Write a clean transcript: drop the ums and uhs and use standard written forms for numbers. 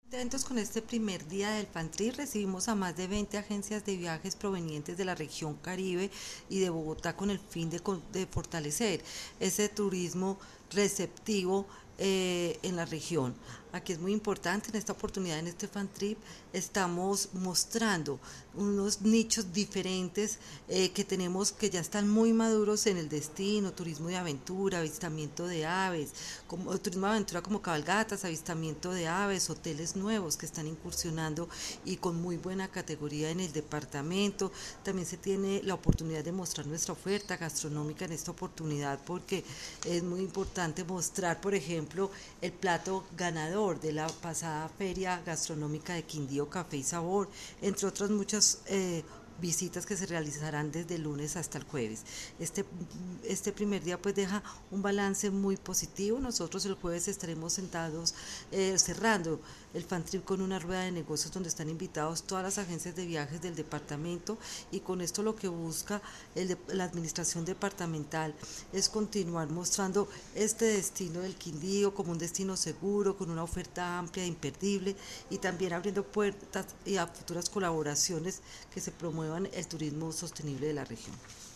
Contentos con este primer día del FanTrip, recibimos a más de 20 agencias de viajes provenientes de la región Caribe y de Bogotá con el fin de fortalecer ese turismo receptivo en la región. Aquí es muy importante en esta oportunidad, en este FanTrip, estamos mostrando unos nichos diferentes que tenemos que ya están muy maduros en el destino: turismo de aventura, avistamiento de aves, como turismo de aventura como cabalgatas, avistamiento de aves, hoteles nuevos que están incursionando y con muy buena categoría en el departamento. También se tiene la oportunidad de mostrar nuestra oferta gastronómica en esta oportunidad, porque es muy importante mostrar, por ejemplo, el plato ganador de la pasada feria gastronómica de Quindío, Café y Sabor, entre otras muchas visitas que se realizarán desde el lunes hasta el jueves. Este primer día pues deja un balance muy positivo. Nosotros el jueves estaremos sentados cerrando el FanTrip con una rueda de negocios donde están invitados todas las agencias de viajes del departamento, y con esto lo que busca la administración departamental es continuar mostrando este destino del Quindío como un destino seguro, con una oferta amplia e imperdible, y también abriendo puertas y a futuras colaboraciones que se promuevan el turismo sostenible de la región.